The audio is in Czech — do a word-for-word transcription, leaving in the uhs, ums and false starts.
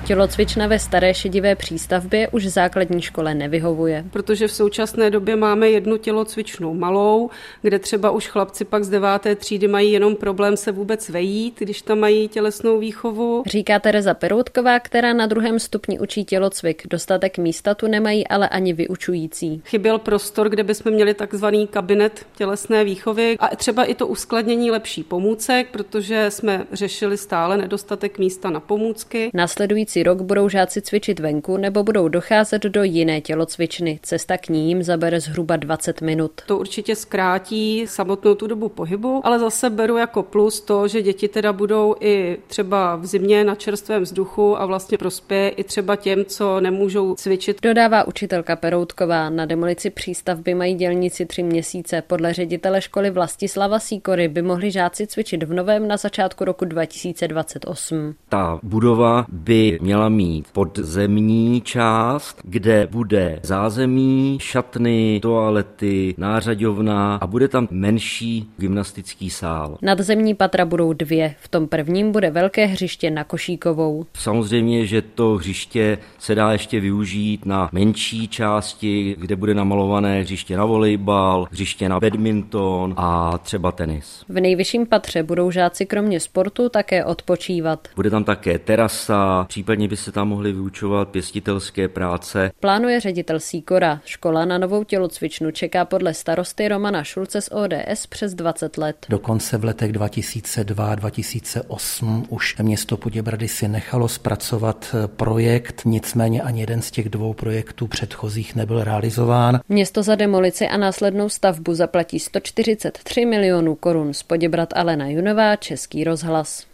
Tělocvična ve staré šedivé přístavbě už základní škole nevyhovuje. Protože v současné době máme jednu tělocvičnu malou, kde třeba už chlapci pak z deváté třídy mají jenom problém se vůbec vejít, když tam mají tělesnou výchovu. Říká Tereza Peroutková, která na druhém stupni učí tělocvik. Dostatek místa tu nemají ale ani vyučující. Chyběl prostor, kde bychom měli takzvaný kabinet tělesné výchovy a třeba i to uskladnění lepší pomůcek, protože jsme řešili stále nedostatek místa na pomůcky. Následující rok budou žáci cvičit venku nebo budou docházet do jiné tělocvičny. Cesta k ní jim zabere zhruba dvacet minut. To určitě zkrátí samotnou tu dobu pohybu, ale zase beru jako plus to, že děti teda budou i třeba v zimě na čerstvém vzduchu a vlastně prospěje i třeba těm, co nemůžou cvičit. Dodává učitelka Peroutková. Na demolici přístavby mají dělníci tři měsíce. Podle ředitele školy Vlastislava Sýkory by mohli žáci cvičit v novém na začátku roku dva tisíce dvacet osm. Ta budova by měla mít podzemní část, kde bude zázemí, šatny, toalety, nářadovna a bude tam menší gymnastický sál. Nadzemní patra budou dvě. V tom prvním bude velké hřiště na košíkovou. Samozřejmě, že to hřiště se dá ještě využít na menší části, kde bude namalované hřiště na volejbal, hřiště na badminton a třeba tenis. V nejvyšším patře budou žáci kromě sportu také odpočívat. Bude tam také terasa, případně by se tam mohly vyučovat pěstitelské práce. Plánuje ředitel Sýkora. Škola na novou tělocvičnu čeká podle starosty Romana Šulce z O D S přes dvacet let. Dokonce v letech dva tisíce dva až dva tisíce osm už město Poděbrady si nechalo zpracovat projekt, nicméně ani jeden z těch dvou projektů předchozích nebyl realizován. Město za demolici a následnou stavbu zaplatí sto čtyřicet tři milionů korun. Z Poděbrad Alena Junová, Český rozhlas.